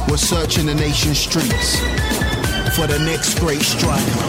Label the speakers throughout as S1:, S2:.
S1: We're searching the nation's streets for the next great striker.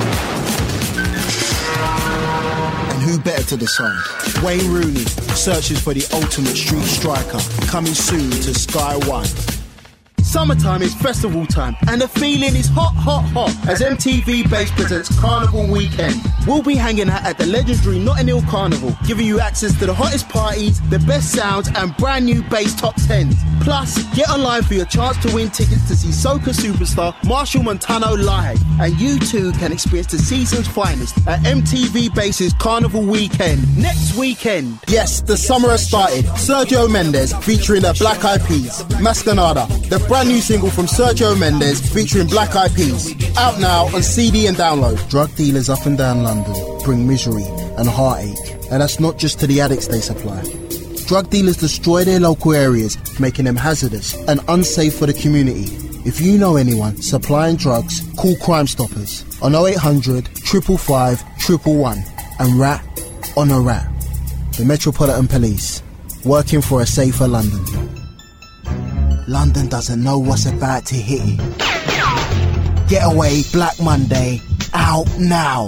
S1: And who better to decide? Wayne Rooney searches for the ultimate street striker. Coming soon to Sky One. Summertime is festival time, and the feeling is hot, hot, hot as MTV Base presents Carnival Weekend. We'll be hanging out at the legendary Notting Hill Carnival, giving you access to the hottest parties, the best sounds, and brand new Base top 10s. Plus, get online for your chance to win tickets to see soca superstar Marshall Montano live. And you too can experience the season's finest at MTV Base's Carnival Weekend next weekend. Yes, the summer has started. Sergio Mendes featuring the Black Eyed Peas. Mascanada, the brand new single from Sergio Mendes featuring Black Eyed Peas. Out now on CD and download. Drug dealers up and down London bring misery and heartache. And that's not just to the addicts they supply. Drug dealers destroy their local areas, making them hazardous and unsafe for the community. If you know anyone supplying drugs, call Crime Stoppers on 0800 555 111 and rat on a rat. The Metropolitan Police, working for a safer London. London doesn't know what's about to hit it. Getaway Black Monday, out now.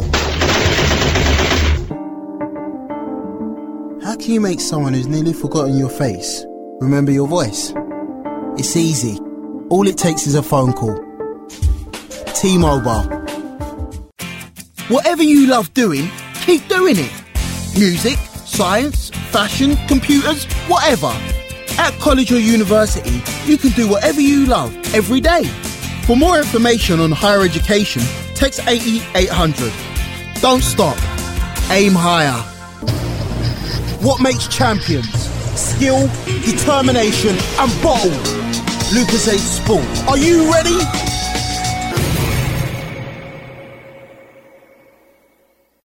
S1: How can you make someone who's nearly forgotten your face remember your voice? It's easy. All it takes is a phone call. T-Mobile. Whatever you love doing, keep doing it. Music, science, fashion, computers, whatever. At college or university, you can do whatever you love every day. For more information on higher education, text 80800. Don't stop. Aim higher. What makes champions? Skill, determination and bold. Lucozade Sport. Are you ready?